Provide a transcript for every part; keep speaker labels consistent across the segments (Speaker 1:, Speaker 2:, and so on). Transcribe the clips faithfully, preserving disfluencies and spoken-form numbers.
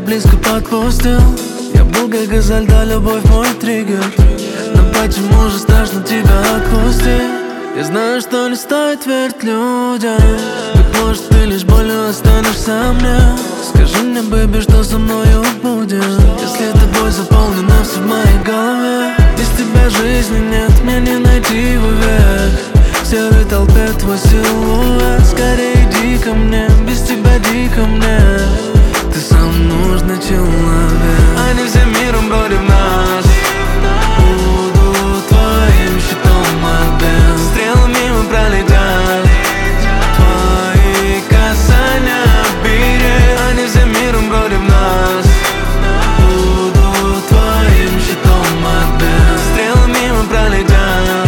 Speaker 1: близко подпустил. Я был как газель, да, любовь мой триггер. Но почему же страшно тебя отпустить? Я знаю, что не стоит верить людям. Быть может, ты лишь болью останешься мне. Скажи мне, бэби, что со мною будет, если тобой заполнено все в моей голове. Без тебя жизни нет, мне не найти вовек. В серой толпе твой силуэт. Скорее иди ко мне, без тебя дико мне. Ты самый нужный человек. Они всем миром против нас. Буду твоим щитом от бед. Стрелы мимо пролетят. Твои касания берег. Они всем миром против нас. Буду твоим щитом от бед. Стрелы мимо пролетят.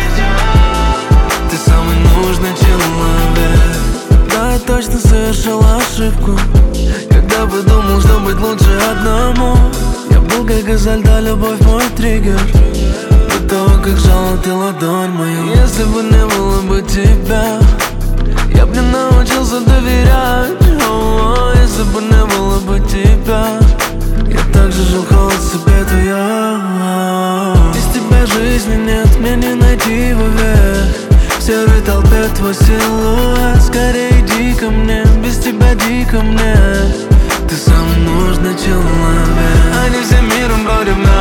Speaker 1: Ты самый нужный человек. Да, я точно совершил ошибку, когда подумал, что быть лучше одному. Я был как газель, да, любовь мой триггер. До того, как жала ты ладонь мою. Если бы не было бы тебя, я б не научился доверять. О-о, если бы не было бы тебя, я также жил холод себе твоя. Без тебя жизни нет, мне не найти вовек. В серой толпе твой силуэт. Скорее иди ко мне, без тебя дико мне. Ты самый нужный человек. Они всем миром против нас.